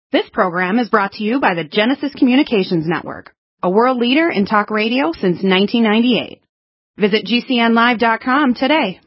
This program is brought to you by the Genesis Communications Network, a world leader in talk radio since 1998. Visit GCNlive.com today.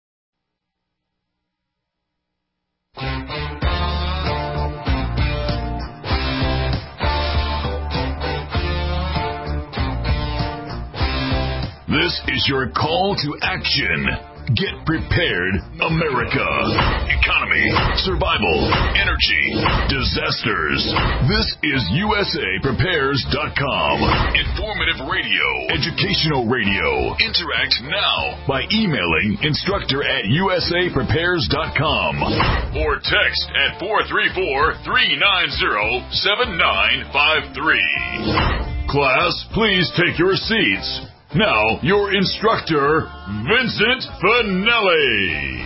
This is your call to action. Get prepared, America. Economy, survival, energy, disasters. This is USAPrepares.com. Informative radio, educational radio. Interact now by emailing instructor@USAPrepares.com or text at 434-390-7953. Class, please take your seats. Now, your instructor, Vincent Finelli.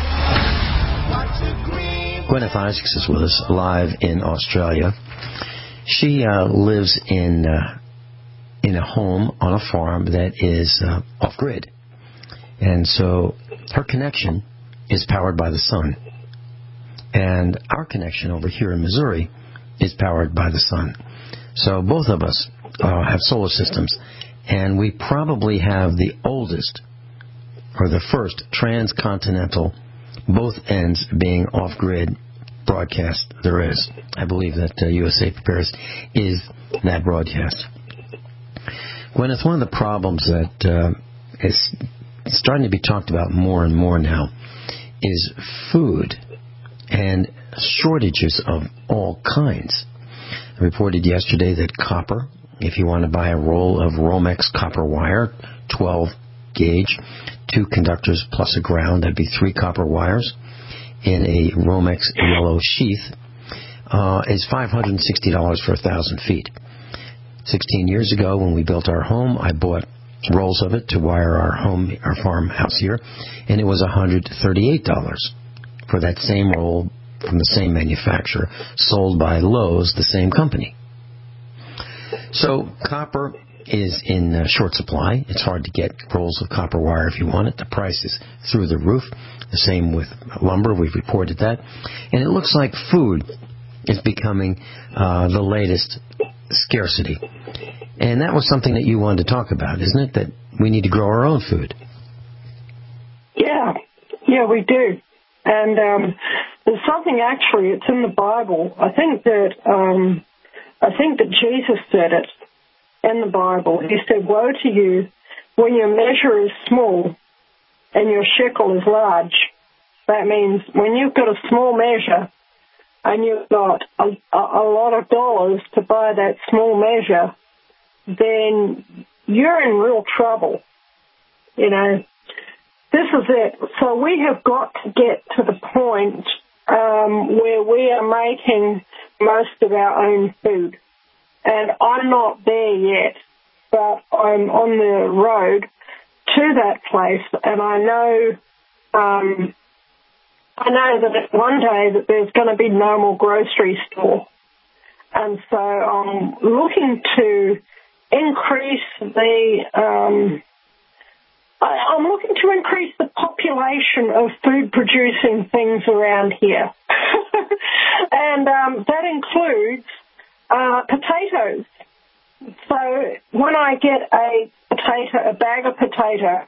Gwyneth Isaacs is with us live in Australia. She lives in a home on a farm that is off-grid. And so her connection is powered by the sun. And our connection over here in Missouri is powered by the sun. So both of us have solar systems. And we probably have the oldest, or the first, transcontinental, both ends being off-grid broadcast there is. I believe that USA Prepares is that broadcast. Gwyneth, one of the problems that is starting to be talked about more and more now is food and shortages of all kinds. I reported yesterday that copper, if you want to buy a roll of Romex copper wire, 12 gauge, 2 conductors plus a ground, that'd be 3 copper wires in a Romex yellow sheath, is $560 for 1,000 feet. 16 years ago when we built our home, I bought rolls of it to wire our farmhouse here, and it was $138 for that same roll from the same manufacturer, sold by Lowe's, the same company. So copper is in short supply. It's hard to get rolls of copper wire if you want it. The price is through the roof. The same with lumber. We've reported that. And it looks like food is becoming the latest scarcity. And that was something that you wanted to talk about, isn't it? That we need to grow our own food. Yeah, we do. And there's something actually, it's in the Bible. I think that Jesus said it in the Bible. He said, "Woe to you when your measure is small and your shekel is large." That means when you've got a small measure and you've got a lot of dollars to buy that small measure, then you're in real trouble. You know, this is it. So we have got to get to the point where we are making most of our own food. And I'm not there yet, but I'm on the road to that place, and I know that one day that there's going to be no more grocery store. And so I'm looking to increase the population of food-producing things around here. And that includes potatoes. So when I get a bag of potatoes,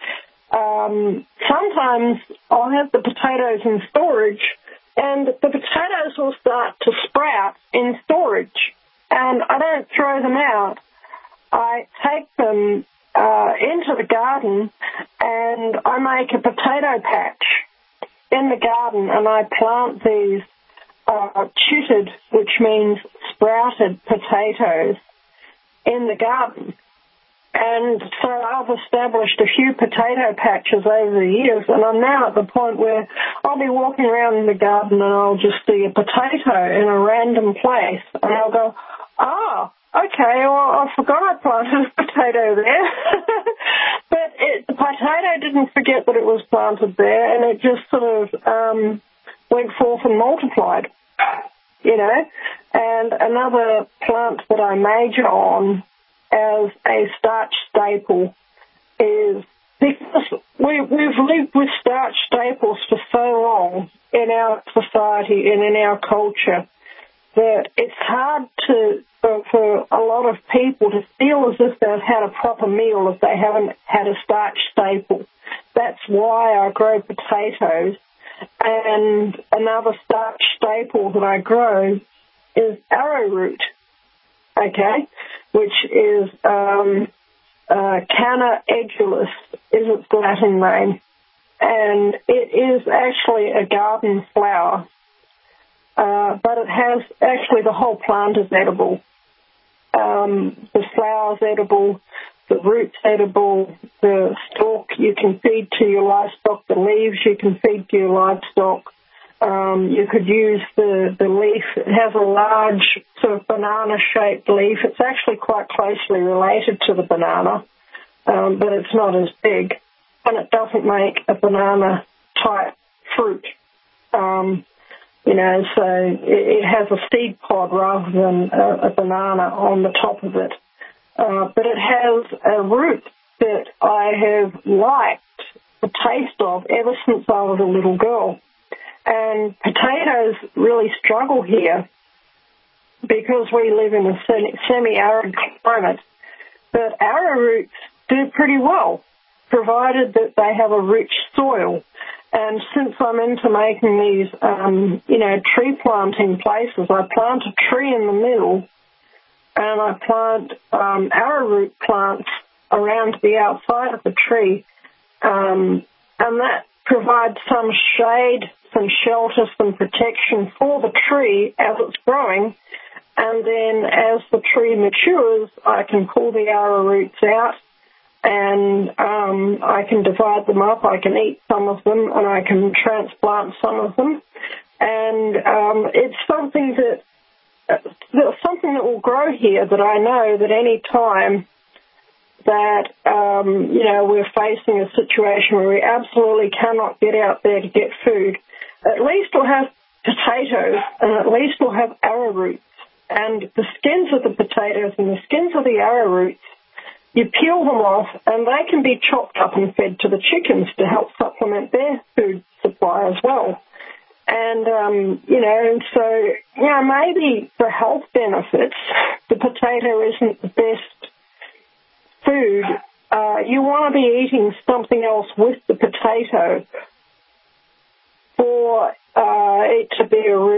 sometimes I'll have the potatoes in storage, and the potatoes will start to sprout in storage. And I don't throw them out. I take them into the garden, and I make a potato patch in the garden, and I plant these tutored, which means sprouted potatoes, in the garden. And so I've established a few potato patches over the years, and I'm now at the point where I'll be walking around in the garden and I'll just see a potato in a random place, and I'll go, okay, well, I forgot I planted a potato there. But the potato didn't forget that it was planted there, and it just sort of went forth and multiplied, you know. And another plant that I major on as a starch staple is because we've lived with starch staples for so long in our society and in our culture that it's hard for a lot of people to feel as if they've had a proper meal if they haven't had a starch staple. That's why I grow potatoes. And another starch staple that I grow is arrowroot, okay, which is Canna edulis is its Latin name. And it is actually a garden flower, but it has actually the whole plant is edible. The flower's edible, the root's edible, the stalk you can feed to your livestock, the leaves you can feed to your livestock. You could use the leaf. It has a large sort of banana-shaped leaf. It's actually quite closely related to the banana, but it's not as big. And it doesn't make a banana-type fruit. So it has a seed pod rather than a banana on the top of it. But it has a root that I have liked the taste of ever since I was a little girl. And potatoes really struggle here because we live in a semi-arid climate. But arrowroots do pretty well, provided that they have a rich soil. And since I'm into making these, tree planting places, I plant a tree in the middle and I plant arrowroot plants around the outside of the tree. And that provides some shade, some shelter, some protection for the tree as it's growing. And then as the tree matures, I can pull the arrowroots out and I can divide them up. I can eat some of them and I can transplant some of them. And it's something that will grow here that I know that any time that, we're facing a situation where we absolutely cannot get out there to get food, at least we'll have potatoes and at least we'll have arrowroots. And the skins of the potatoes and the skins of the arrowroots, you peel them off and they can be chopped up and fed to the chickens to help supplement their food supply as well. And, maybe for health benefits, the potato isn't the best food. You want to be eating something else with the potato for it to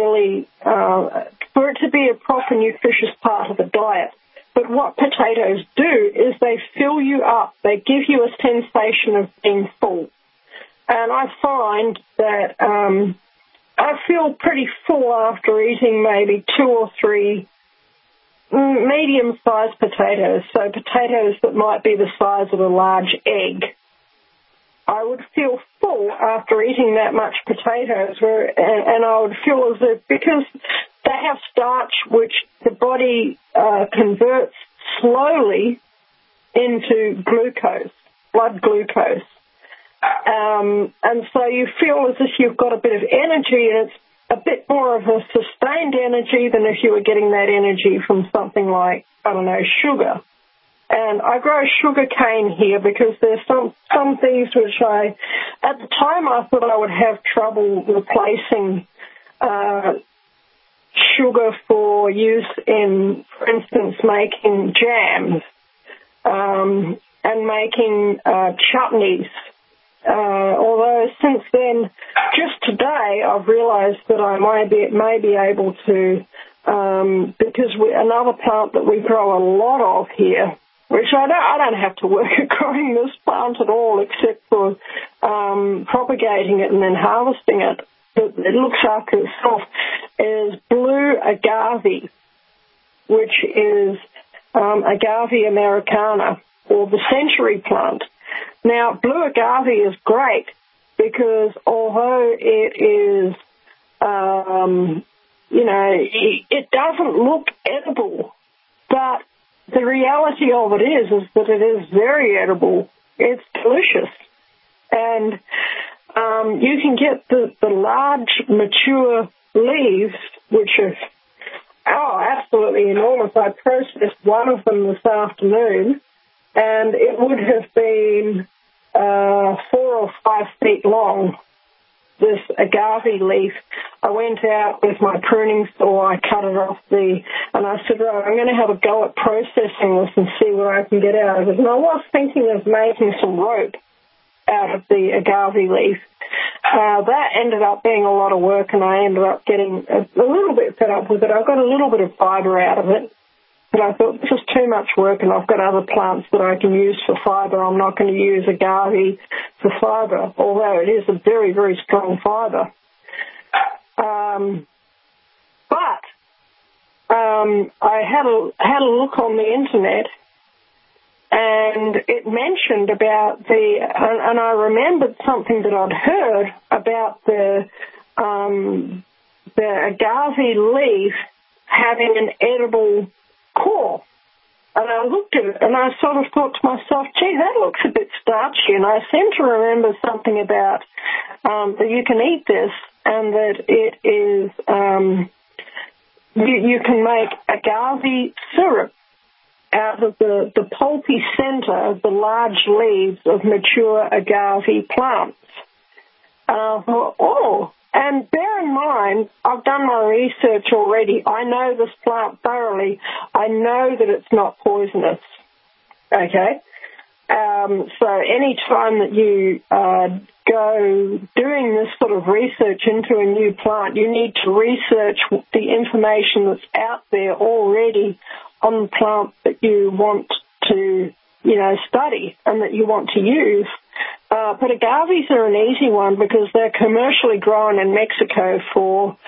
be a proper nutritious part of the diet. But what potatoes do is they fill you up. They give you a sensation of being full. And I find that I feel pretty full after eating maybe 2 or 3 medium-sized potatoes, so potatoes that might be the size of a large egg. I would feel full after eating that much potatoes, and I would feel as if, because they have starch which the body converts slowly into glucose, blood glucose. And so you feel as if you've got a bit of energy, and it's a bit more of a sustained energy than if you were getting that energy from something like, sugar. And I grow sugar cane here because there's some things which at the time I thought I would have trouble replacing sugar for use in, for instance, making jams and making chutneys. Although since then, just today, I've realised that I may be able to, because another plant that we grow a lot of here, which I don't have to work at growing this plant at all, except for propagating it and then harvesting it. It looks after itself, is blue agave, which is Agave americana, or the century plant. Now, blue agave is great because although it is, it doesn't look edible, but the reality of it is that it is very edible. It's delicious. And you can get the large, mature leaves, which are absolutely enormous. I processed one of them this afternoon, and it would have been 4 or 5 feet long. this agave leaf, I went out with my pruning saw, I cut it off and I said, right, I'm going to have a go at processing this and see what I can get out of it. And I was thinking of making some rope out of the agave leaf. That ended up being a lot of work, and I ended up getting a little bit fed up with it. I got a little bit of fibre out of it, but I thought this is too much work, and I've got other plants that I can use for fibre. I'm not going to use agave for fibre, although it is a very, very strong fibre. I had a look on the internet, and it mentioned about and I remembered something that I'd heard about the agave leaf having an edible core. And I looked at it, and I sort of thought to myself, gee, that looks a bit starchy. And I seem to remember something about that you can eat this, and that it is, you can make agave syrup out of the pulpy center of the large leaves of mature agave plants. And I thought, oh, and bear in mind, I've done my research already. I know this plant thoroughly. I know that it's not poisonous, okay? So any time that you go doing this sort of research into a new plant, you need to research the information that's out there already on the plant that you want to, study and that you want to use. But agaves are an easy one because they're commercially grown in Mexico for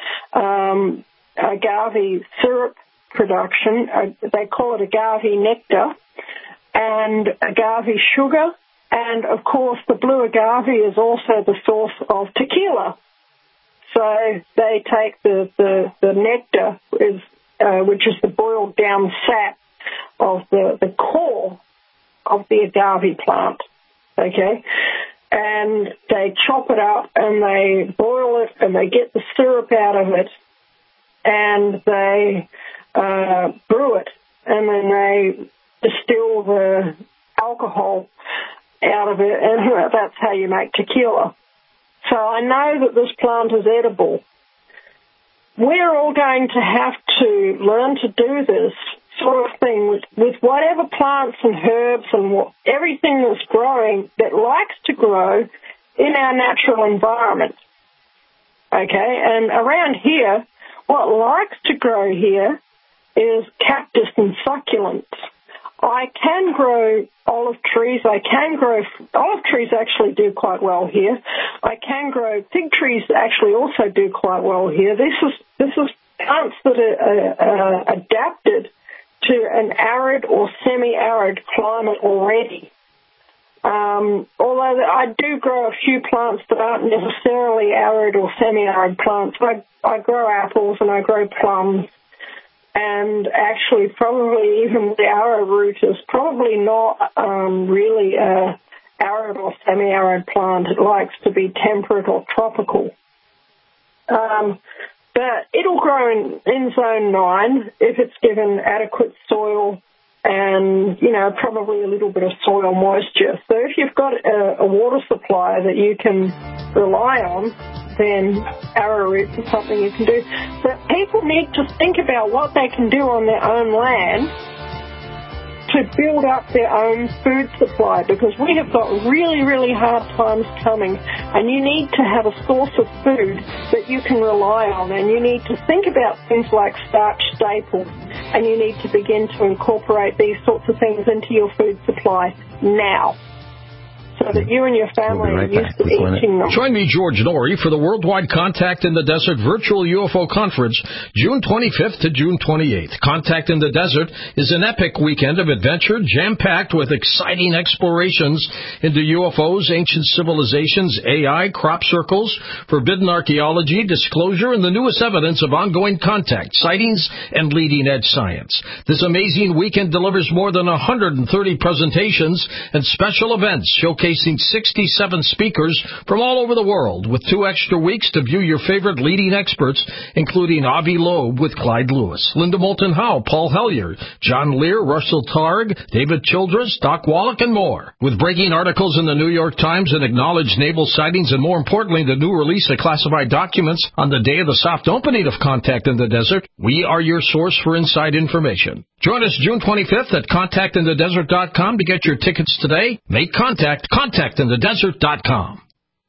agave syrup production. They call it agave nectar and agave sugar. And, of course, the blue agave is also the source of tequila. So they take the nectar, which is the boiled down sap of the core of the agave plant, okay? And they chop it up and they boil it and they get the syrup out of it and they brew it, and then they distill the alcohol out of it, and that's how you make tequila. So I know that this plant is edible. We're all going to have to learn to do this sort of thing with whatever plants and herbs and everything that's growing that likes to grow in our natural environment. Okay, and around here, what likes to grow here is cactus and succulents. I can grow olive trees. Olive trees actually do quite well here. I can grow fig trees that actually also do quite well here. This is plants that are adapted to an arid or semi-arid climate already. Although I do grow a few plants that aren't necessarily arid or semi-arid plants. I grow apples and I grow plums. And actually, probably even the arrowroot is probably not really a arid or semi-arid plant. It likes to be temperate or tropical. But it'll grow in zone 9 if it's given adequate soil and, probably a little bit of soil moisture. So if you've got a water supply that you can rely on, then arrowroot is something you can do. But people need to think about what they can do on their own land to build up their own food supply, because we have got really, really hard times coming, and you need to have a source of food that you can rely on, and you need to think about things like starch staples, and you need to begin to incorporate these sorts of things into your food supply now, so that you and your family are used to eating them. Join me, George Noory, for the Worldwide Contact in the Desert Virtual UFO Conference, June 25th to June 28th. Contact in the Desert is an epic weekend of adventure, jam-packed with exciting explorations into UFOs, ancient civilizations, AI, crop circles, forbidden archaeology, disclosure, and the newest evidence of ongoing contact, sightings, and leading-edge science. This amazing weekend delivers more than 130 presentations and special events showcasing showcasing 67 speakers from all over the world, with 2 extra weeks to view your favorite leading experts, including Avi Loeb with Clyde Lewis, Linda Moulton Howe, Paul Hellyer, John Lear, Russell Targ, David Childress, Doc Wallach, and more. With breaking articles in the New York Times and acknowledged naval sightings, and more importantly, the new release of classified documents on the day of the soft opening of Contact in the Desert, we are your source for inside information. Join us June 25th at contactinthedesert.com to get your tickets today. Make contact, contactinthedesert.com.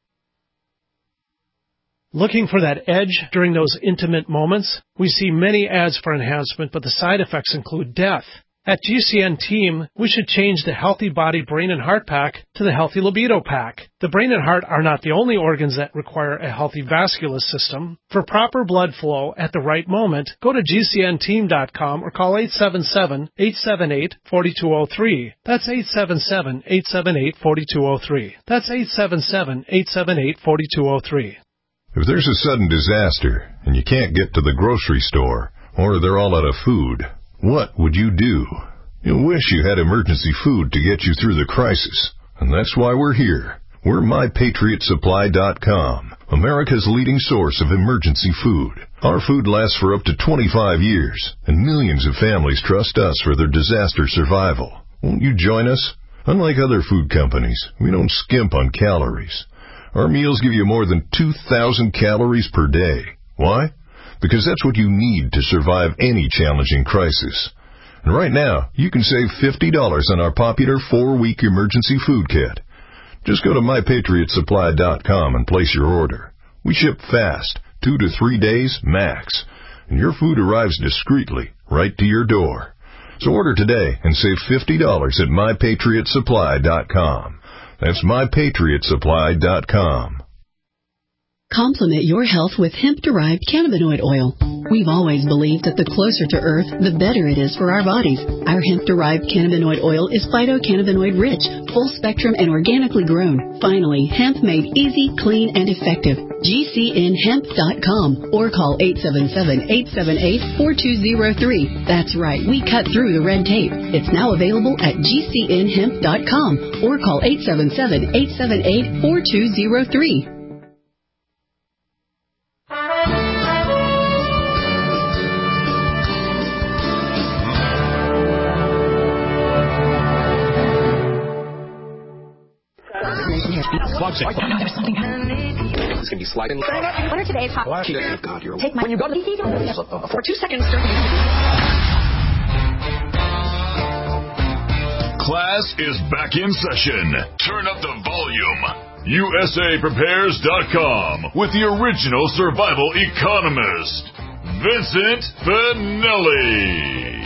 Looking for that edge during those intimate moments? We see many ads for enhancement, but the side effects include death. At GCN Team, we should change the Healthy Body, Brain, and Heart Pack to the Healthy Libido Pack. The brain and heart are not the only organs that require a healthy vascular system. For proper blood flow at the right moment, go to GCNteam.com or call 877-878-4203. That's 877-878-4203. That's 877-878-4203. If there's a sudden disaster and you can't get to the grocery store, or they're all out of food, what would you do? You'll wish you had emergency food to get you through the crisis. And that's why we're here. We're MyPatriotSupply.com, America's leading source of emergency food. Our food lasts for up to 25 years, and millions of families trust us for their disaster survival. Won't you join us? Unlike other food companies, we don't skimp on calories. Our meals give you more than 2,000 calories per day. Why? Because that's what you need to survive any challenging crisis. And right now, you can save $50 on our popular 4-week emergency food kit. Just go to MyPatriotSupply.com and place your order. We ship fast, 2 to 3 days max, and your food arrives discreetly right to your door. So order today and save $50 at MyPatriotSupply.com. That's MyPatriotSupply.com. Complement your health with hemp-derived cannabinoid oil. We've always believed that the closer to Earth, the better it is for our bodies. Our hemp-derived cannabinoid oil is phytocannabinoid-rich, full-spectrum, and organically grown. Finally, hemp made easy, clean, and effective. GCNhemp.com or call 877-878-4203. That's right, we cut through the red tape. It's now available at GCNhemp.com or call 877-878-4203. There's something this can be sliding. What are today's hot? God, you're take my when you go to for 2 seconds. Class is back in session. Turn up the volume. USAPrepares.com with the original survival economist, Vincent Finelli.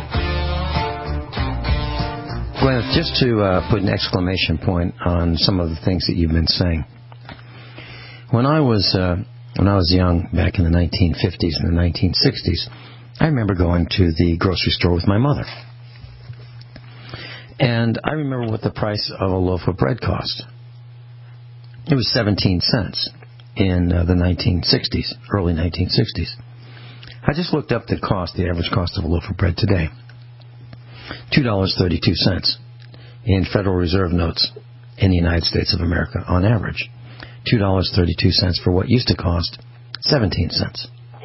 Glenn, just to put an exclamation point on some of the things that you've been saying. When I was young, back in the 1950s and the 1960s, I remember going to the grocery store with my mother. And I remember what the price of a loaf of bread cost. It was 17 cents in the 1960s, early 1960s. I just looked up the average cost of a loaf of bread today. $2.32 in Federal Reserve notes in the United States of America on average. $2.32 for what used to cost 17 cents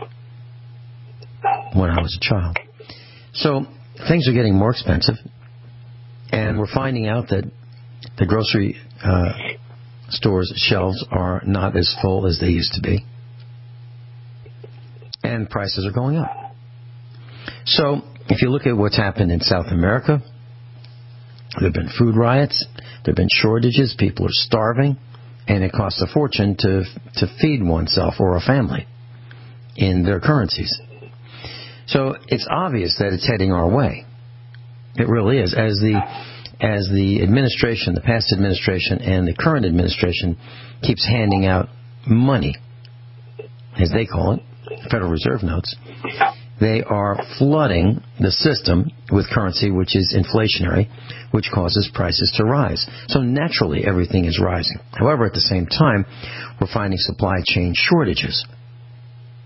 when I was a child. So things are getting more expensive, and we're finding out that the grocery stores' shelves are not as full as they used to be, and prices are going up. So if you look at what's happened in South America, there have been food riots, there have been shortages, people are starving, and it costs a fortune to feed oneself or a family in their currencies. So it's obvious that it's heading our way. It really is. As the administration, the past administration and the current administration keeps handing out money, as they call it, Federal Reserve notes, they are flooding the system with currency which is inflationary, which causes prices to rise. So naturally, everything is rising. However, at the same time, we're finding supply chain shortages.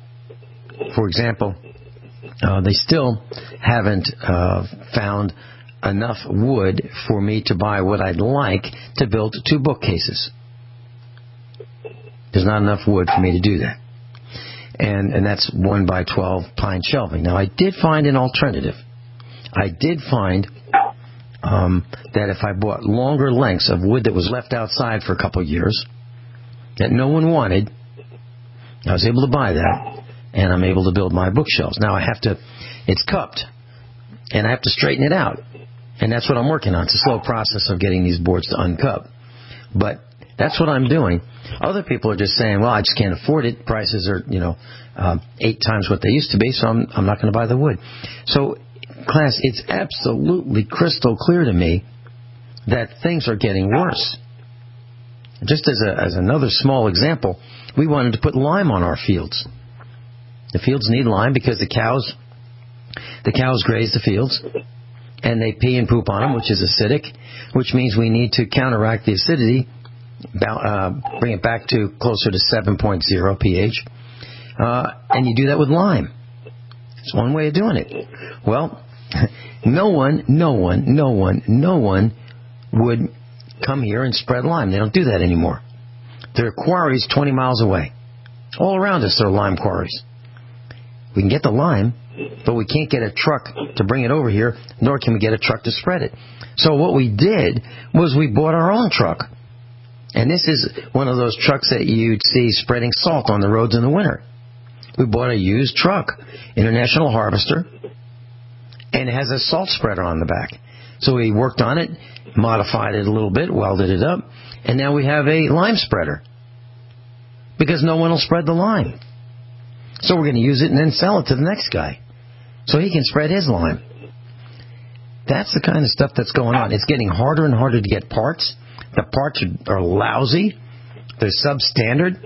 For example, they still haven't found enough wood for me to buy what I'd like to build 2 bookcases. There's not enough wood for me to do that. And that's 1 by 12 pine shelving. Now, I did find an alternative. I did find that if I bought longer lengths of wood that was left outside for a couple of years, that no one wanted, I was able to buy that, and I'm able to build my bookshelves. Now, it's cupped, and I have to straighten it out. And that's what I'm working on. It's a slow process of getting these boards to uncup. But that's what I'm doing. Other people are just saying, well, I just can't afford it. Prices are, 8 times what they used to be, so I'm not going to buy the wood. So, class, it's absolutely crystal clear to me that things are getting worse. Just as another small example, we wanted to put lime on our fields. The fields need lime because the cows graze the fields, and they pee and poop on them, which is acidic, which means we need to counteract the acidity, bring it back to closer to 7.0 pH, and you do that with lime. It's one way of doing it. Well, no one would come here and spread lime. They don't do that anymore. There are quarries 20 miles away. All around us there are lime quarries. We can get the lime, but we can't get a truck to bring it over here, nor can we get a truck to spread it. So what we did was we bought our own truck. And this is one of those trucks that you'd see spreading salt on the roads in the winter. We bought a used truck, International Harvester, and it has a salt spreader on the back. So we worked on it, modified it a little bit, welded it up, and now we have a lime spreader. Because no one will spread the lime. So we're going to use it and then sell it to the next guy, so he can spread his lime. That's the kind of stuff that's going on. It's getting harder and harder to get parts. The parts are lousy. They're substandard.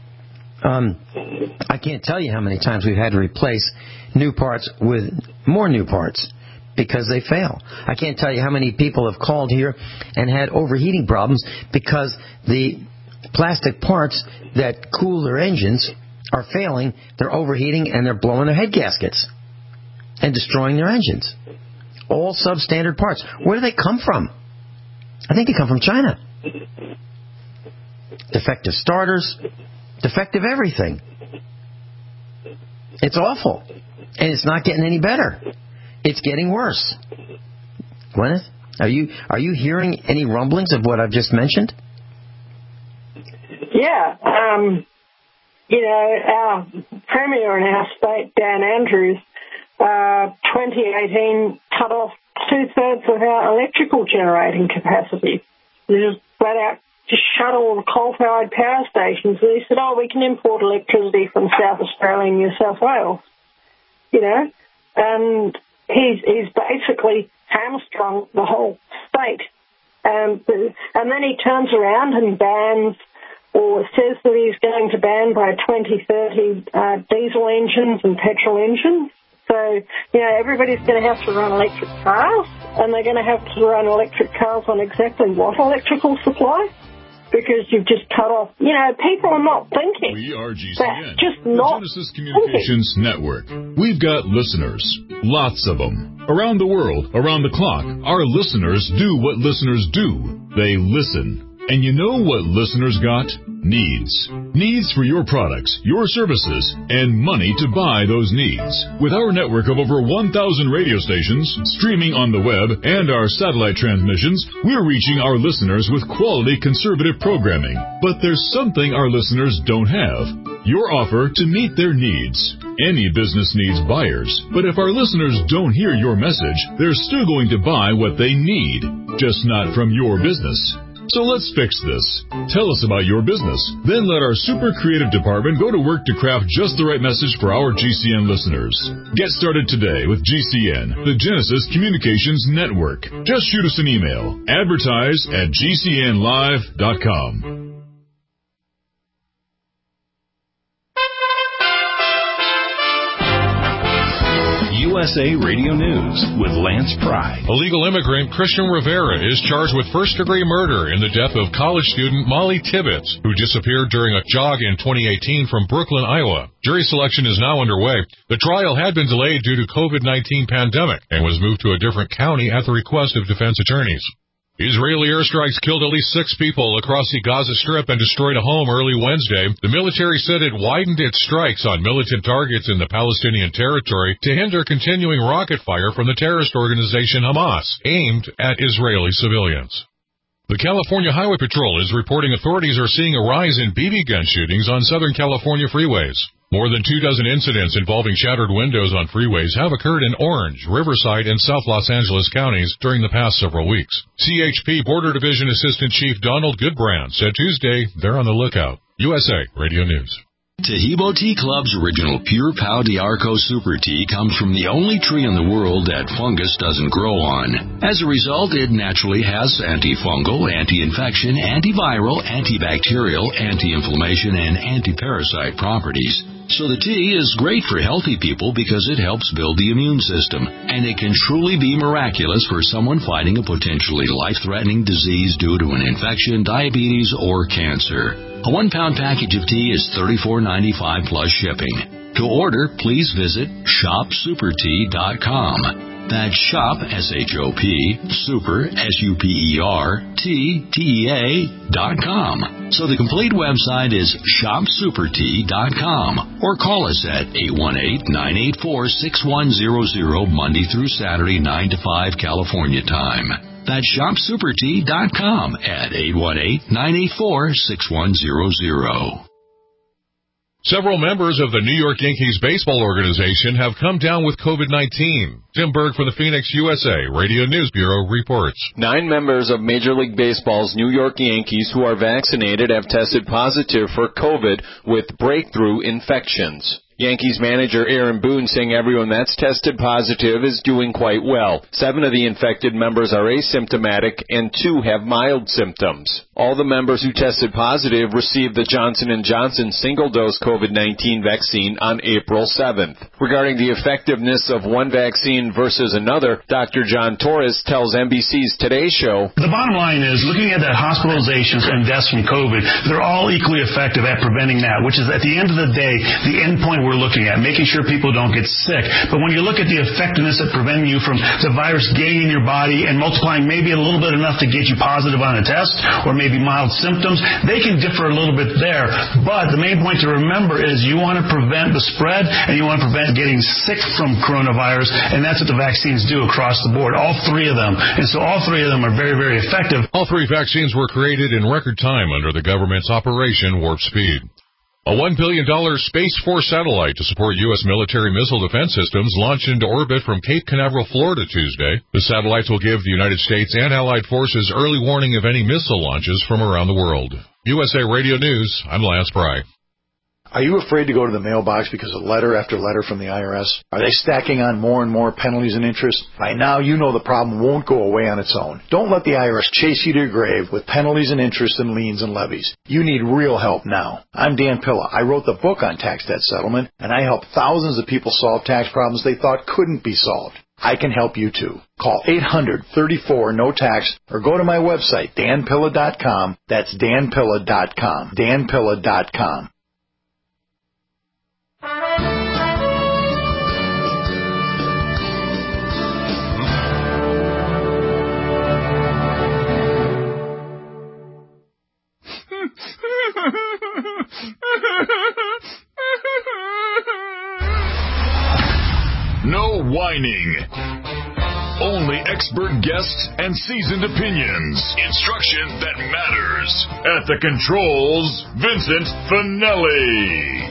I can't tell you how many times we've had to replace new parts with more new parts because they fail. I can't tell you how many people have called here and had overheating problems because the plastic parts that cool their engines are failing. They're overheating and they're blowing their head gaskets and destroying their engines. All substandard parts. Where do they come from? I think they come from China. Defective starters, defective everything. It's awful. And it's not getting any better. It's getting worse. Gwyneth, are you hearing any rumblings of what I've just mentioned? Yeah. Our Premier in our state, Dan Andrews, 2018 cut off 2/3 of our electrical generating capacity. They just flat out just shut all the coal-fired power stations. And he said, we can import electricity from South Australia and New South Wales. And he's basically hamstrung the whole state. And then he turns around and bans or says that he's going to ban by 2030 diesel engines and petrol engines. So, everybody's going to have to run electric cars, and they're going to have to run electric cars on exactly what electrical supply? Because you've just cut off, people are not thinking. We are GCN, just the not Genesis Communications Network. We've got listeners, lots of them. Around the world, around the clock, our listeners do what listeners do. They listen. And you know what listeners got? Needs. Needs for your products, your services, and money to buy those needs. With our network of over 1,000 radio stations, streaming on the web, and our satellite transmissions, we're reaching our listeners with quality conservative programming. But there's something our listeners don't have. Your offer to meet their needs. Any business needs buyers, but if our listeners don't hear your message, they're still going to buy what they need, just not from your business. So let's fix this. Tell us about your business. Then let our super creative department go to work to craft just the right message for our GCN listeners. Get started today with GCN, the Genesis Communications Network. Just shoot us an email. Advertise@gcnlive.com. USA Radio News with Lance Pry. Illegal immigrant Christian Rivera is charged with first-degree murder in the death of college student Molly Tibbetts, who disappeared during a jog in 2018 from Brooklyn, Iowa. Jury selection is now underway. The trial had been delayed due to COVID-19 pandemic and was moved to a different county at the request of defense attorneys. Israeli airstrikes killed at least 6 people across the Gaza Strip and destroyed a home early Wednesday. The military said it widened its strikes on militant targets in the Palestinian territory to hinder continuing rocket fire from the terrorist organization Hamas, aimed at Israeli civilians. The California Highway Patrol is reporting authorities are seeing a rise in BB gun shootings on Southern California freeways. More than 24 incidents involving shattered windows on freeways have occurred in Orange, Riverside, and South Los Angeles counties during the past several weeks. CHP Border Division Assistant Chief Donald Goodbrand said Tuesday they're on the lookout. USA Radio News. Tahibo Tea Club's original Pure Pau d'Arco Super Tea comes from the only tree in the world that fungus doesn't grow on. As a result, it naturally has antifungal, anti-infection, antiviral, antibacterial, anti-inflammation, and anti-parasite properties. So the tea is great for healthy people because it helps build the immune system, and it can truly be miraculous for someone fighting a potentially life-threatening disease due to an infection, diabetes, or cancer. A 1-pound package of tea is $34.95 plus shipping. To order, please visit shopsupertea.com. That's shop, S-H-O-P, super, S-U-P-E-R, T-T-E-A.com. So the complete website is shopsupertea.com, or call us at 818-984-6100 Monday through Saturday, 9 to 5 California time. That's shopsupertea.com at 818-984-6100. Several members of the New York Yankees baseball organization have come down with COVID-19. Tim Berg for the Phoenix USA Radio News Bureau reports. 9 members of Major League Baseball's New York Yankees who are vaccinated have tested positive for COVID with breakthrough infections. Yankees manager Aaron Boone saying everyone that's tested positive is doing quite well. 7 of the infected members are asymptomatic and 2 have mild symptoms. All the members who tested positive received the Johnson & Johnson single-dose COVID-19 vaccine on April 7th. Regarding the effectiveness of one vaccine versus another, Dr. John Torres tells NBC's Today Show, the bottom line is, looking at that hospitalizations and deaths from COVID, they're all equally effective at preventing that, which is at the end of the day, the end point we're looking at, making sure people don't get sick. But when you look at the effectiveness at preventing you from the virus getting in your body and multiplying maybe a little bit enough to get you positive on a test, or maybe mild symptoms, they can differ a little bit there. But the main point to remember is you want to prevent the spread and you want to prevent getting sick from coronavirus, and that's what the vaccines do across the board, all 3 of them. And so all 3 of them are very, very effective. All 3 vaccines were created in record time under the government's Operation Warp Speed. A $1 billion Space Force satellite to support U.S. military missile defense systems launched into orbit from Cape Canaveral, Florida, Tuesday. The satellites will give the United States and allied forces early warning of any missile launches from around the world. USA Radio News, I'm Lance Pry. Are you afraid to go to the mailbox because of letter after letter from the IRS? Are they stacking on more and more penalties and interest? By now, you know the problem won't go away on its own. Don't let the IRS chase you to your grave with penalties and interest and liens and levies. You need real help now. I'm Dan Pilla. I wrote the book on tax debt settlement, and I help thousands of people solve tax problems they thought couldn't be solved. I can help you too. Call 800-34-NO-TAX or go to my website, danpilla.com. That's danpilla.com. danpilla.com. No whining. Only expert guests and seasoned opinions. Instruction that matters. At the controls, Vincent Finelli.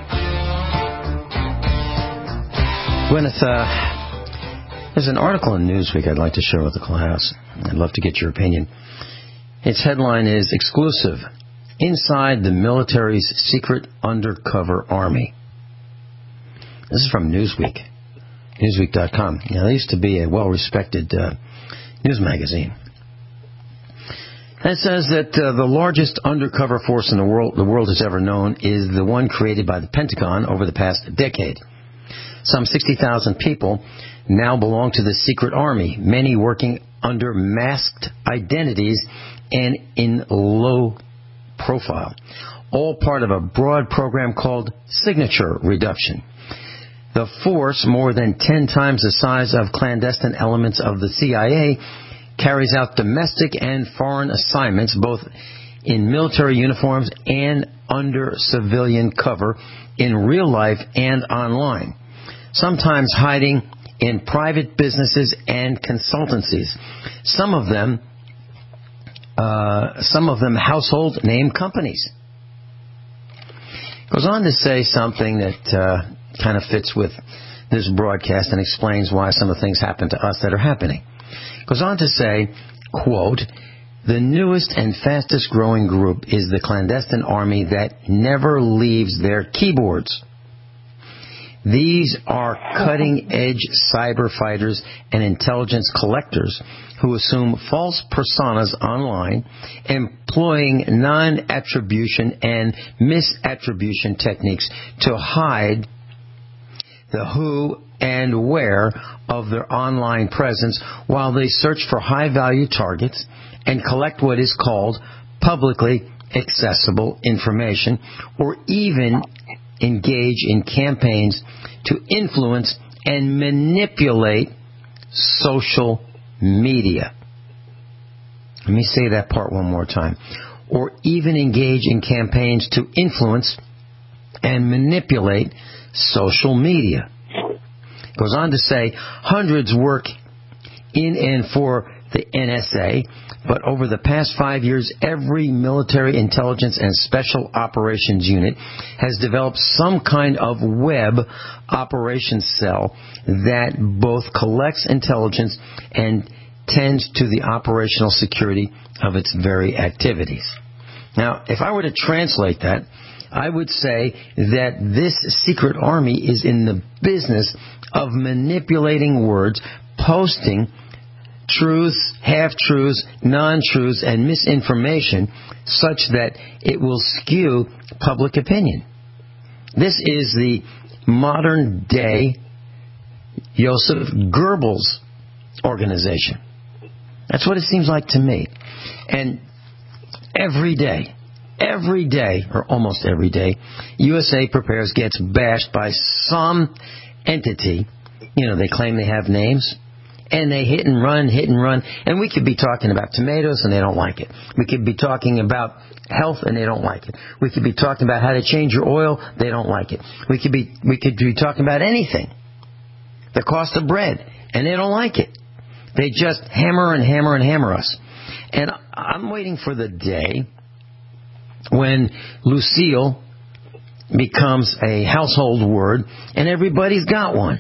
Gwyneth, there's an article in Newsweek I'd like to share with the class. I'd love to get your opinion. Its headline is Exclusive. Inside the Military's Secret Undercover Army. This is from Newsweek. Newsweek.com. Now, they used to be a well-respected news magazine. And it says that the largest undercover force in the world has ever known is the one created by the Pentagon over the past decade. Some 60,000 people now belong to the secret army, many working under masked identities and in low profile, all part of a broad program called Signature Reduction. The force, more than 10 times the size of clandestine elements of the CIA, carries out domestic and foreign assignments, both in military uniforms and under civilian cover, in real life and online, sometimes hiding in private businesses and consultancies, some of them household name companies. Goes on to say something that kind of fits with this broadcast and explains why some of the things happen to us that are happening. Goes on to say, quote, "The newest and fastest growing group is the clandestine army that never leaves their keyboards. These are cutting-edge cyber fighters and intelligence collectors who assume false personas online, employing non-attribution and misattribution techniques to hide the who and where of their online presence while they search for high-value targets and collect what is called publicly accessible information, or even engage in campaigns to influence and manipulate social media." Let me say that part one more time. Or even engage in campaigns to influence and manipulate social media. Goes on to say, hundreds work in and for the NSA, but over the past 5 years, every military intelligence and special operations unit has developed some kind of web operations cell that both collects intelligence and tends to the operational security of its very activities. Now, if I were to translate that, I would say that this secret army is in the business of manipulating words, posting truths, half-truths, non-truths, and misinformation such that it will skew public opinion. This is the modern-day Joseph Goebbels organization. That's what it seems like to me. And every day, or almost every day, USA Prepares gets bashed by some entity. You know, they claim they have names. And they hit and run. And we could be talking about tomatoes and they don't like it. We could be talking about health and they don't like it. We could be talking about how to change your oil. They don't like it. We could be talking about anything. The cost of bread. And they don't like it. They just hammer us. And I'm waiting for the day when Lucille becomes a household word and everybody's got one.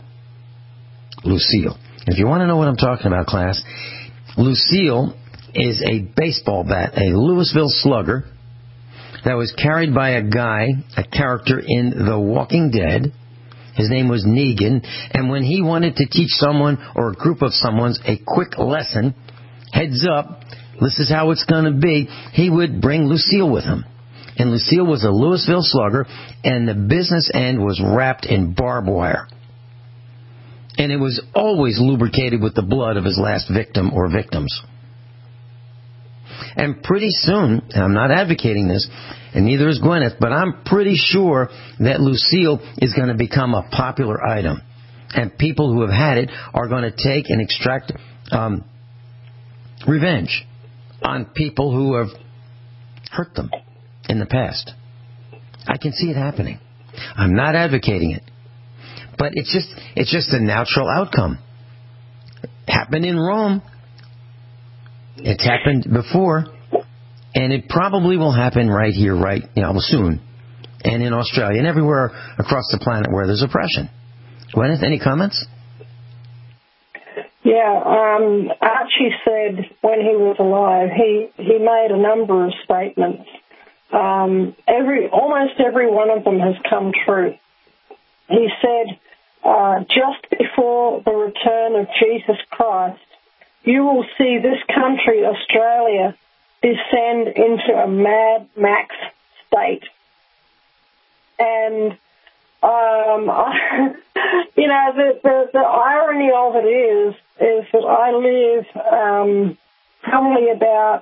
Lucille. If you want to know what I'm talking about, class, Lucille is a baseball bat, a Louisville Slugger, that was carried by a character in The Walking Dead. His name was Negan, and when he wanted to teach someone or a group of someone's a quick lesson, heads up, this is how it's going to be, he would bring Lucille with him. And Lucille was a Louisville Slugger, and the business end was wrapped in barbed wire. And it was always lubricated with the blood of his last victim or victims. And pretty soon, and I'm not advocating this, and neither is Gwyneth, but I'm pretty sure that Lucille is going to become a popular item. And people who have had it are going to take and extract revenge on people who have hurt them in the past. I can see it happening. I'm not advocating it. But it's just a natural outcome. It happened in Rome. It's happened before. And it probably will happen right here, soon. And in Australia and everywhere across the planet where there's oppression. Gwyneth, any comments? Yeah, Archie said when he was alive, he made a number of statements. Almost every one of them has come true. He said, just before the return of Jesus Christ, you will see this country, Australia, descend into a Mad Max state. And The irony of it is that I live probably about,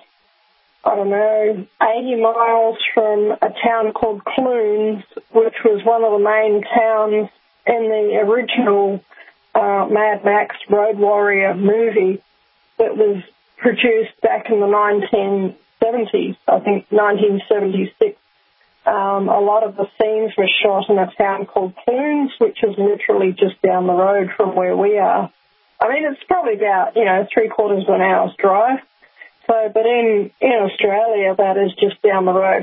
80 miles from a town called Clunes, which was one of the main towns in the original Mad Max Road Warrior movie that was produced back in the 1970s, I think 1976. A lot of the scenes were shot in a town called Clunes, which is literally just down the road from where we are. I mean, it's probably about, 3/4 of an hour's drive. So, but in Australia, that is just down the road.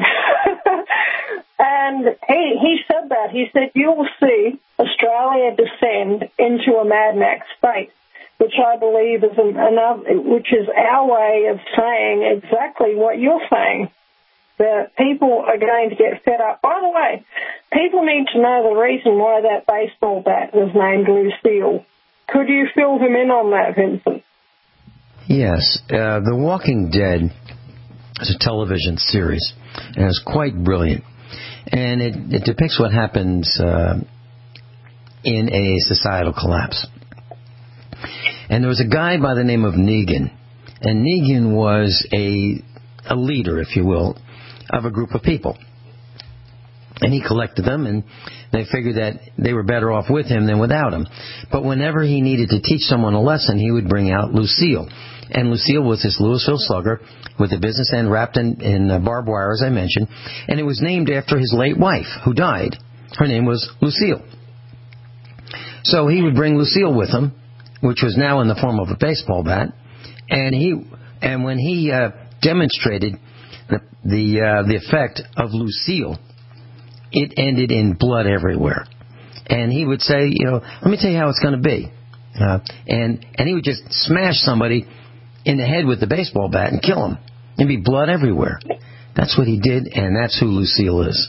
And he said that. He said, you will see Australia descend into a Mad Max state, which I believe is which is our way of saying exactly what you're saying, that people are going to get fed up. By the way, people need to know the reason why that baseball bat was named Lucille. Could you fill them in on that, Vincent? Yes. The Walking Dead is a television series, and it's quite brilliant. And it depicts what happens in a societal collapse. And there was a guy by the name of Negan. And Negan was a leader, if you will, of a group of people. And he collected them, and they figured that they were better off with him than without him. But whenever he needed to teach someone a lesson, he would bring out Lucille. And Lucille was this Louisville slugger with a business end wrapped in barbed wire, as I mentioned. And it was named after his late wife, who died. Her name was Lucille. So he would bring Lucille with him, which was now in the form of a baseball bat. And when he demonstrated the effect of Lucille, it ended in blood everywhere. And he would say, let me tell you how it's going to be. And he would just smash somebody in the head with the baseball bat and kill him. There'd be blood everywhere. That's what he did, and that's who Lucille is.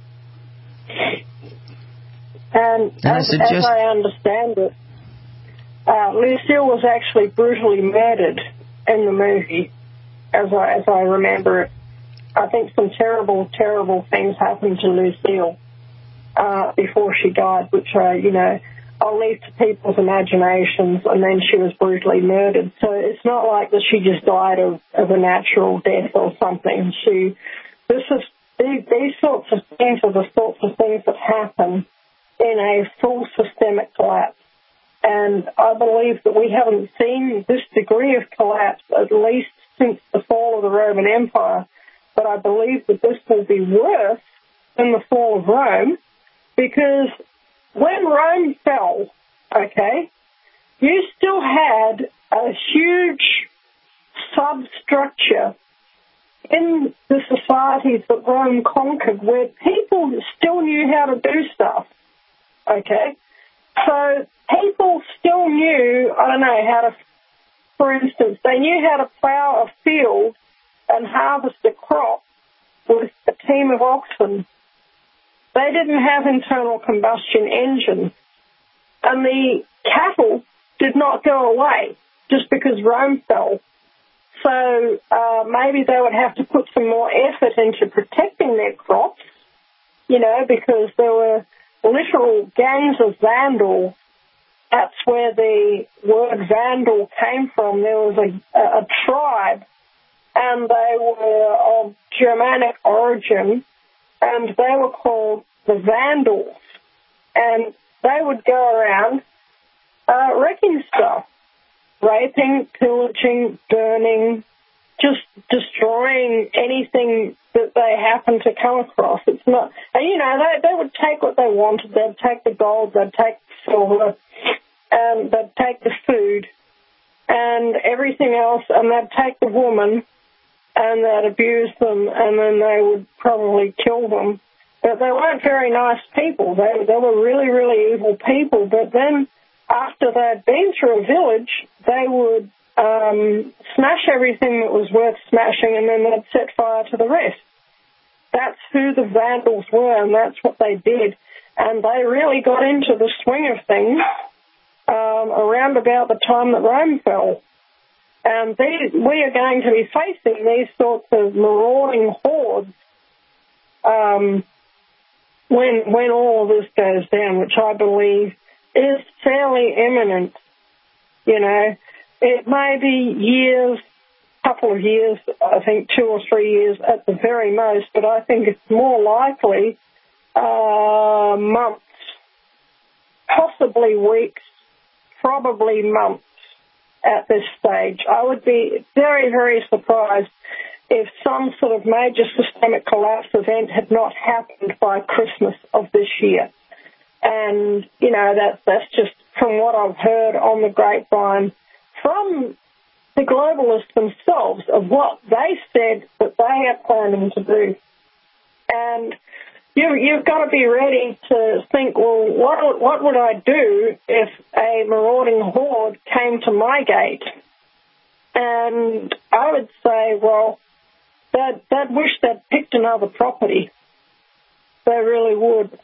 And as I understand it, Lucille was actually brutally murdered in the movie, as I remember it. I think some terrible, terrible things happened to Lucille before she died, which, I'll leave to people's imaginations, and then she was brutally murdered. So it's not like that she just died of a natural death or something. These sorts of things are the sorts of things that happen in a full systemic collapse. And I believe that we haven't seen this degree of collapse, at least since the fall of the Roman Empire. But I believe that this will be worse than the fall of Rome, because when Rome fell, you still had a huge substructure in the societies that Rome conquered where people still knew how to do stuff, So people still knew, for instance, they knew how to plow a field and harvest a crop with a team of oxen. They didn't have internal combustion engines. And the cattle did not go away just because Rome fell. So maybe they would have to put some more effort into protecting their crops, because there were literal gangs of vandals. That's where the word vandal came from. There was a tribe, and they were of Germanic origin, and they were called the Vandals. And they would go around wrecking stuff, raping, pillaging, burning, just destroying anything that they happened to come across. It's not, they would take what they wanted. They'd take the gold, they'd take the silver, and they'd take the food and everything else, and they'd take the woman and they'd abuse them, and then they would probably kill them. But they weren't very nice people. They were really, really evil people. But then after they'd been through a village, they would smash everything that was worth smashing, and then they'd set fire to the rest. That's who the Vandals were, and that's what they did. And they really got into the swing of things around about the time that Rome fell. And we are going to be facing these sorts of marauding hordes when all of this goes down, which I believe is fairly imminent. You know, it may be years, couple of years, I think 2 or 3 years at the very most, but I think it's more likely months, possibly weeks, probably months at this stage. I would be very, very surprised if some sort of major systemic collapse event had not happened by Christmas of this year. And, you know, that's just from what I've heard on the grapevine from the globalists themselves of what they said that they are planning to do. And you've got to be ready to think, well, what would I do if a marauding horde came to my gate? And I would say, well, they'd wish they'd picked another property. They really would.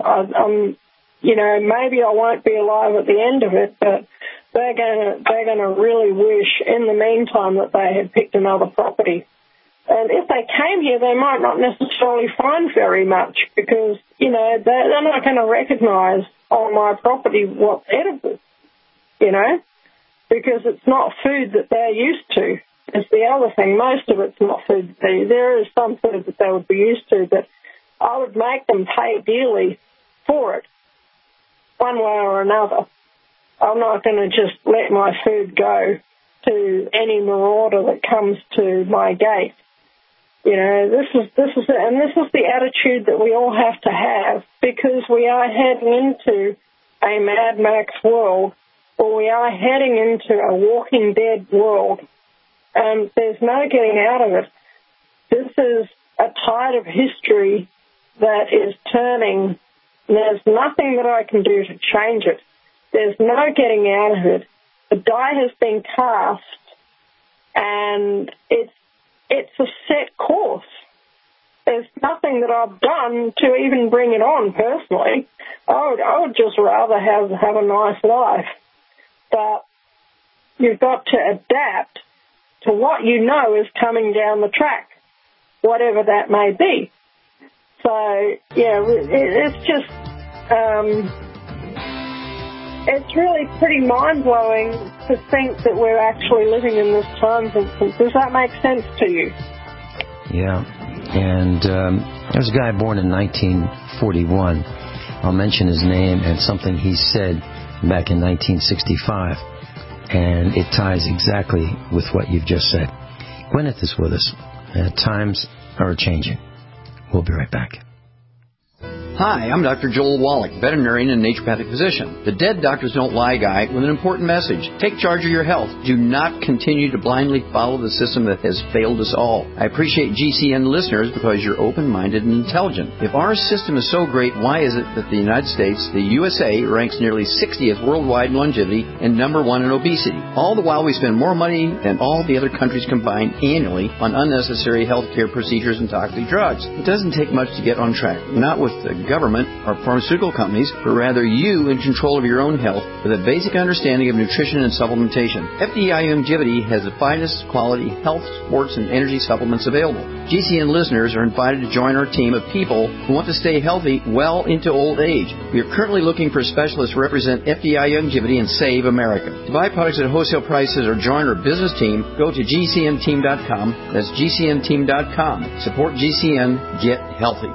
You know, maybe I won't be alive at the end of it, but they're gonna really wish in the meantime that they had picked another property. And if they came here, they might not necessarily find very much because, you know, they're not going to recognize on my property what's edible, you know, because it's not food that they're used to. It's the other thing. Most of it's not food. There is some food that they would be used to, but I would make them pay dearly for it, one way or another. I'm not going to just let my food go to any marauder that comes to my gate. You know, this is the attitude that we all have to have because we are heading into a Mad Max world, or we are heading into a Walking Dead world, and there's no getting out of it. This is a tide of history that is turning. There's nothing that I can do to change it. There's no getting out of it. The die has been cast, and it's a set course. There's nothing that I've done to even bring it on personally. I would just rather have a nice life. But you've got to adapt to what you know is coming down the track, whatever that may be. So, yeah, it's just, it's really pretty mind-blowing to think that we're actually living in this time, Vincent. Does that make sense to you? Yeah, and there was a guy born in 1941. I'll mention his name and something he said back in 1965, and it ties exactly with what you've just said. Gwyneth is with us. Times are changing. We'll be right back. Hi, I'm Dr. Joel Wallach, veterinarian and naturopathic physician. The Dead Doctors Don't Lie guy with an important message. Take charge of your health. Do not continue to blindly follow the system that has failed us all. I appreciate GCN listeners because you're open-minded and intelligent. If our system is so great, why is it that the United States, the USA, ranks nearly 60th worldwide in longevity and number 1 in obesity? All the while we spend more money than all the other countries combined annually on unnecessary healthcare procedures and toxic drugs. It doesn't take much to get on track. Not with the government or pharmaceutical companies, but rather you in control of your own health with a basic understanding of nutrition and supplementation. FDI Longevity has the finest quality health, sports, and energy supplements available. GCN listeners are invited to join our team of people who want to stay healthy well into old age. We are currently looking for specialists to represent FDI Longevity and Save America. To buy products at wholesale prices or join our business team, go to GCNteam.com. That's GCNteam.com. Support GCN. Get healthy.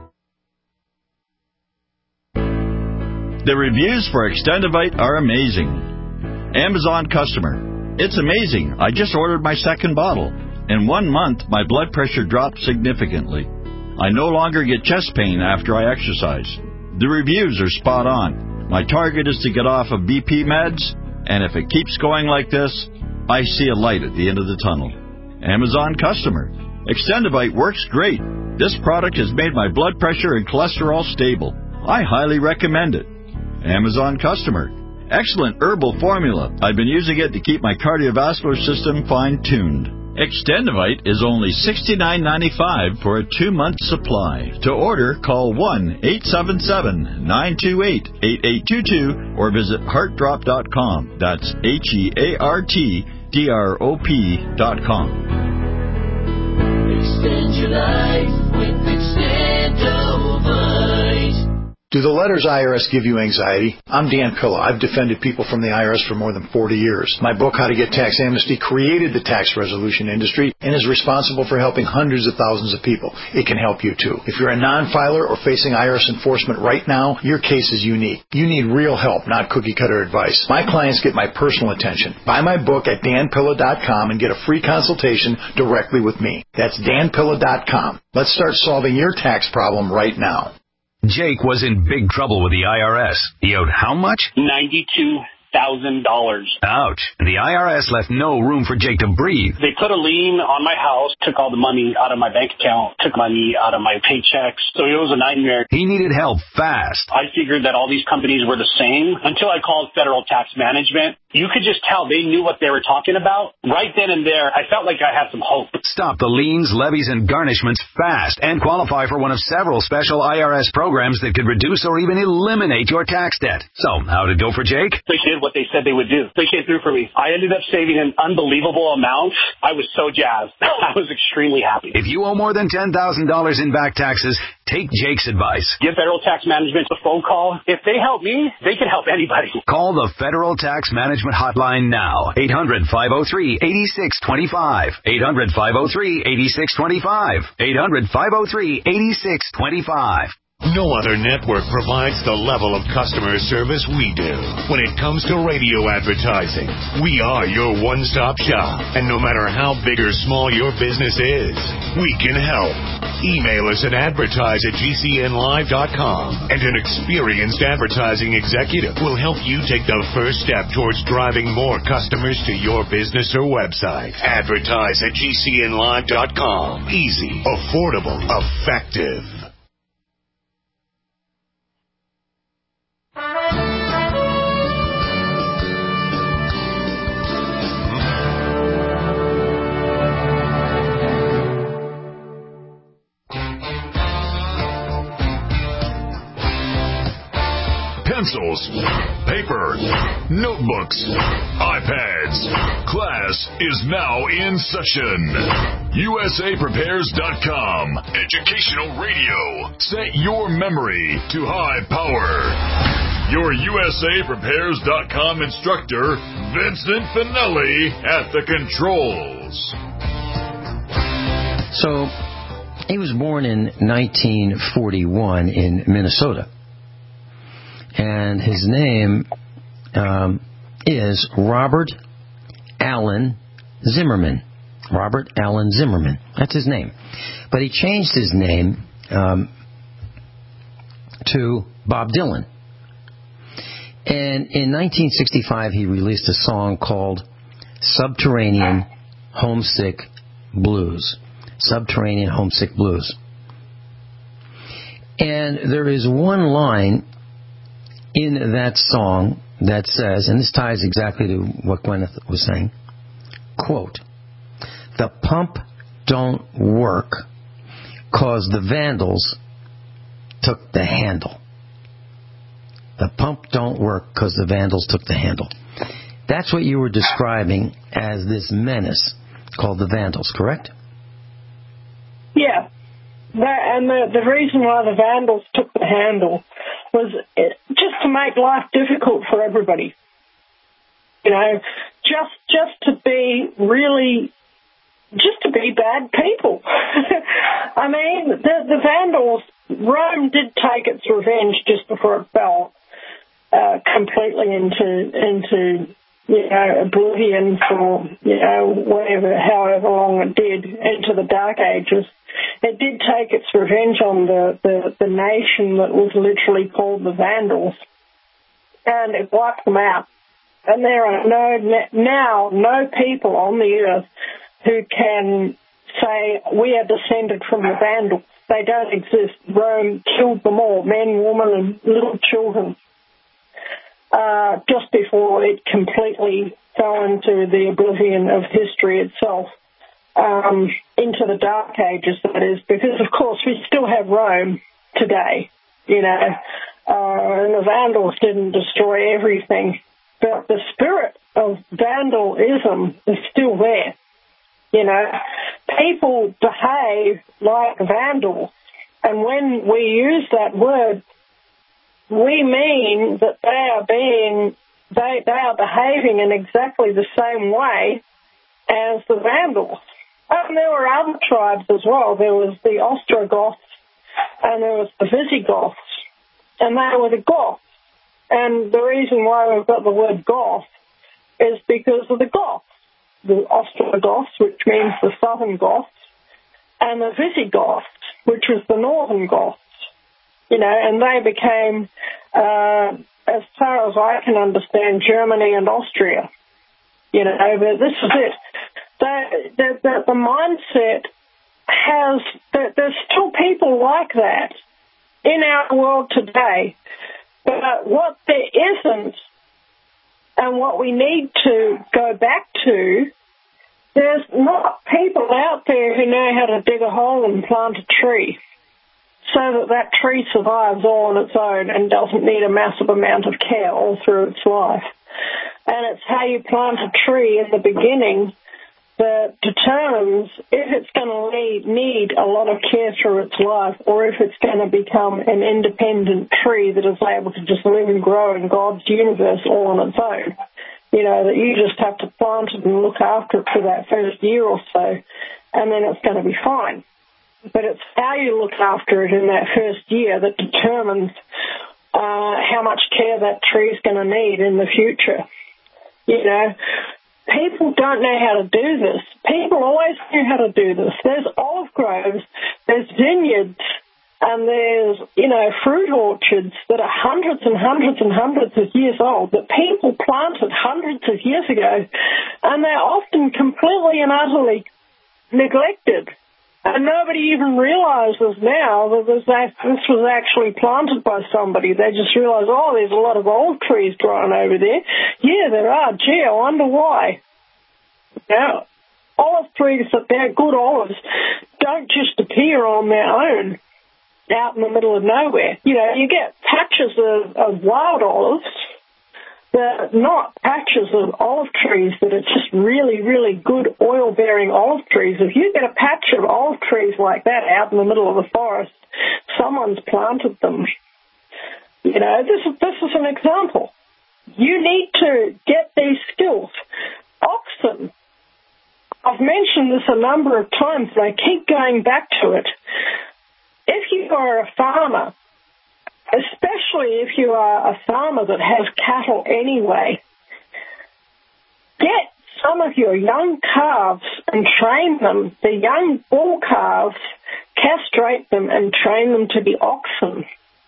The reviews for Extendivite are amazing. Amazon customer. It's amazing. I just ordered my second bottle. In 1 month, my blood pressure dropped significantly. I no longer get chest pain after I exercise. The reviews are spot on. My target is to get off of BP meds, and if it keeps going like this, I see a light at the end of the tunnel. Amazon customer. Extendivite works great. This product has made my blood pressure and cholesterol stable. I highly recommend it. Amazon customer. Excellent herbal formula. I've been using it to keep my cardiovascular system fine-tuned. Extendivite is only $69.95 for a 2-month supply. To order, call 1-877-928-8822 or visit heartdrop.com. That's HEARTDROP.com. Extend your life with Extendivite. Do the letters IRS give you anxiety? I'm Dan Pilla. I've defended people from the IRS for more than 40 years. My book, How to Get Tax Amnesty, created the tax resolution industry and is responsible for helping hundreds of thousands of people. It can help you too. If you're a non-filer or facing IRS enforcement right now, your case is unique. You need real help, not cookie-cutter advice. My clients get my personal attention. Buy my book at danpilla.com and get a free consultation directly with me. That's danpilla.com. Let's start solving your tax problem right now. Jake was in big trouble with the IRS. He owed how much? $92,000. Ouch. And the IRS left no room for Jake to breathe. They put a lien on my house, took all the money out of my bank account, took money out of my paychecks. So it was a nightmare. He needed help fast. I figured that all these companies were the same until I called Federal Tax Management. You could just tell they knew what they were talking about. Right then and there, I felt like I had some hope. Stop the liens, levies, and garnishments fast and qualify for one of several special IRS programs that could reduce or even eliminate your tax debt. So, how'd it go for Jake? They did what they said they would do. They came through for me. I ended up saving an unbelievable amount. I was so jazzed. I was extremely happy. If you owe more than $10,000 in back taxes, take Jake's advice. Give Federal Tax Management a phone call. If they help me, they can help anybody. Call the Federal Tax Management hotline now. 800-503-8625. 800-503-8625. 800-503-8625. No other network provides the level of customer service we do. When it comes to radio advertising, we are your one-stop shop. And no matter how big or small your business is, we can help. Email us at advertise@gcnlive.com, and an experienced advertising executive will help you take the first step towards driving more customers to your business or website. Advertise@gcnlive.com. Easy, affordable, effective. Pencils, paper, notebooks, iPads. Class is now in session. USAPrepares.com. Educational radio. Set your memory to high power. Your USAPrepares.com instructor, Vincent Finelli, at the controls. So, he was born in 1941 in Minnesota. And his name is Robert Allen Zimmerman. Robert Allen Zimmerman. That's his name. But he changed his name to Bob Dylan. And in 1965, he released a song called Subterranean Homesick Blues. Subterranean Homesick Blues. And there is one line in that song that says, and this ties exactly to what Gwyneth was saying, quote, "The pump don't work 'cause the vandals took the handle." The pump don't work 'cause the vandals took the handle. That's what you were describing as this menace called the Vandals, correct? Yeah. The reason why the Vandals took the handle was just to make life difficult for everybody. You know, just to be bad people. I mean, the Vandals, Rome did take its revenge just before it fell completely into oblivion for, however long it did, into the Dark Ages. It did take its revenge on the nation that was literally called the Vandals, and it wiped them out. And there are no people on the earth who can say we are descended from the Vandals. They don't exist. Rome killed them all, men, women, and little children, just before it completely fell into the oblivion of history itself. Into the Dark Ages, that is, because, of course, we still have Rome today, and the Vandals didn't destroy everything, but the spirit of vandalism is still there. People behave like vandals, and when we use that word, we mean that they are behaving in exactly the same way as the Vandals. And there were other tribes as well. There was the Ostrogoths and there was the Visigoths, and they were the Goths. And the reason why we've got the word Goth is because of the Goths, the Ostrogoths, which means the southern Goths, and the Visigoths, which was the northern Goths. You know, and they became, as far as I can understand, Germany and Austria. You know, but this is it. The mindset has, there's still people like that in our world today. But what there isn't, and what we need to go back to, there's not people out there who know how to dig a hole and plant a tree so that that tree survives all on its own and doesn't need a massive amount of care all through its life. And it's how you plant a tree in the beginning that determines if it's going to need a lot of care through its life or if it's going to become an independent tree that is able to just live and grow in God's universe all on its own. You know, that you just have to plant it and look after it for that first year or so, and then it's going to be fine. But it's how you look after it in that first year that determines how much care that tree is going to need in the future. You know, people don't know how to do this. People always knew how to do this. There's olive groves, there's vineyards, and there's, you know, fruit orchards that are hundreds and hundreds and hundreds of years old that people planted hundreds of years ago, and they're often completely and utterly neglected. And nobody even realizes now that this was actually planted by somebody. They just realize, oh, there's a lot of old trees growing over there. Yeah, there are. Gee, I wonder why. Now, olive trees, that they're good olives, don't just appear on their own out in the middle of nowhere. You know, you get patches of wild olives, but not patches of olive trees that are just really, really good oil-bearing olive trees. If you get a patch of olive trees like that out in the middle of the forest, someone's planted them. You know, this is an example. You need to get these skills. Oxen, I've mentioned this a number of times, and I keep going back to it. If you are a farmer, especially if you are a farmer that has cattle anyway, get some of your young calves and train them, the young bull calves, castrate them and train them to be oxen.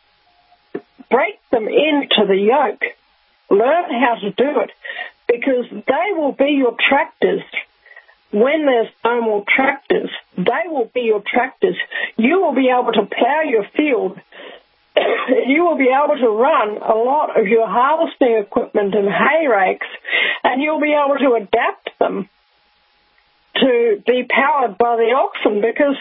Break them into the yoke. Learn how to do it, because they will be your tractors. When there's no more tractors, they will be your tractors. You will be able to plow your field. You will be able to run a lot of your harvesting equipment and hay rakes, and you'll be able to adapt them to be powered by the oxen, because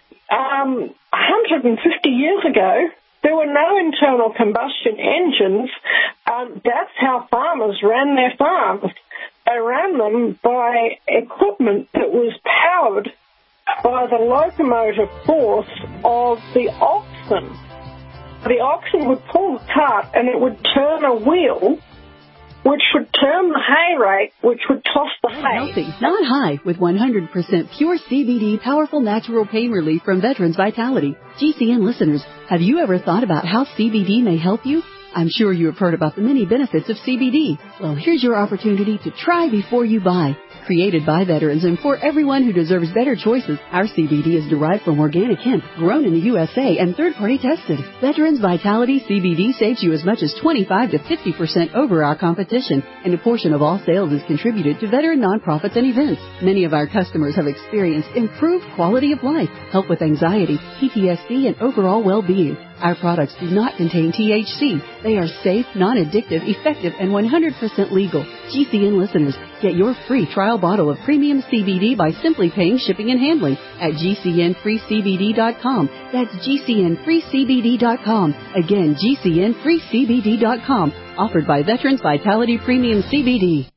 150 years ago, there were no internal combustion engines. That's how farmers ran their farms. They ran them by equipment that was powered by the locomotive force of the oxen. The oxen would pull the cart and it would turn a wheel, which would turn the hay rake, which would toss the hay. Healthy, not high, with 100% pure CBD powerful natural pain relief from Veterans Vitality. GCN listeners, have you ever thought about how CBD may help you? I'm sure you have heard about the many benefits of CBD. Well, here's your opportunity to try before you buy. Created by veterans and for everyone who deserves better choices, our CBD is derived from organic hemp, grown in the USA, and third-party tested. Veterans Vitality CBD saves you as much as 25 to 50% over our competition, and a portion of all sales is contributed to veteran nonprofits and events. Many of our customers have experienced improved quality of life, help with anxiety, PTSD, and overall well-being. Our products do not contain THC. They are safe, non-addictive, effective, and 100% legal. GCN listeners, get your free trial bottle of premium CBD by simply paying shipping and handling at GCNFreeCBD.com. That's GCNFreeCBD.com. Again, GCNFreeCBD.com. Offered by Veterans Vitality Premium CBD.